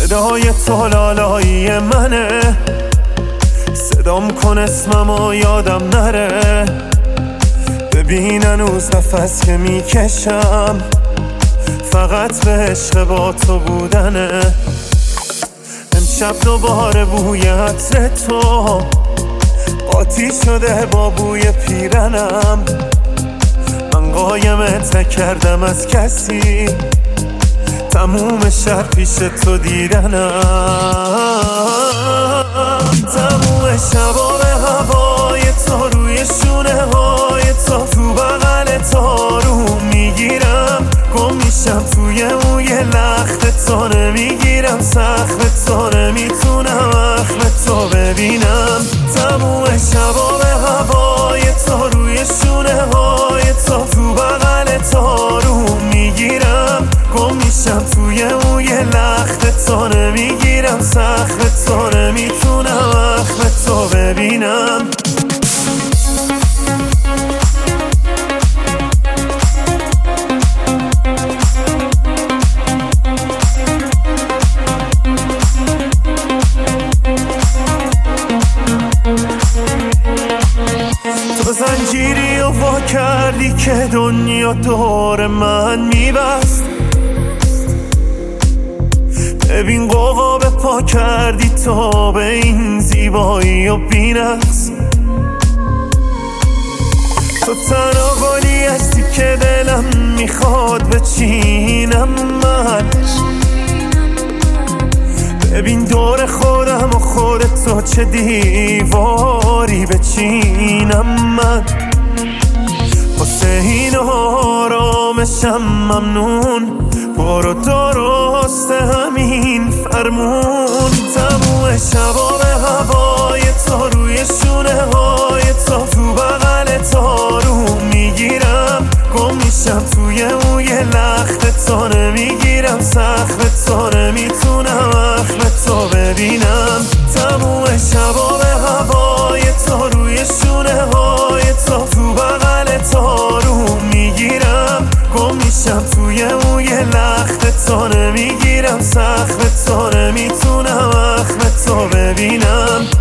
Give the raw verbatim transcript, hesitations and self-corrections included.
صدای تو لالایی منه، صدام کن اسممو یادم نره. ببین هنوز نفس که میکشم فقط به عشق با تو بودنه. امشب دوباره بوی عطر تو قاطی شده با بوی پیرنم. من قایمت نکردم از کسی، تموم شب پیش تو دیدنم. تموم شبا به هوای تو، روی شونه های تو، تو بغل تو رو میگیرم. گم میشم توی موی لخت تو، نمیگیرم سخت تو، نمیتونم اخم تو ببینم. تموم شبا به هوای تو، روی شونه های تو، تو بغل تو رو میگیرم. گم میشم توی موی لخت تو، نمیگیرم سخت تو، نمیتونم اخم تو ببینم. تو زنجیری و وا کردی که دنیا دور من میبست. ببین قوقا به پا کردی تا به این زیبایی و بی‌نقص. تو تنها گلی هستی که دلم میخواد بچینم من. ببین دور خودم و خودتو چه دیواری بچینم من. واسه این آرامشم ممنون، برو درست همین فرمون. تموم شبا به هوای تو، روی شونه های تو، تو بغل تو رو میگیرم. گم میشم توی موی لخت تو، نمیگیرم سخت تو، نمیتونم اخم تو ببینم. تموم شبا به هوای تو، روی شونه های تو، تو بغل تو رو میگیرم. گم میشم توی موی لخت تو، نمیگیرم سخت تو، نمیتونم اخم تو ببینم.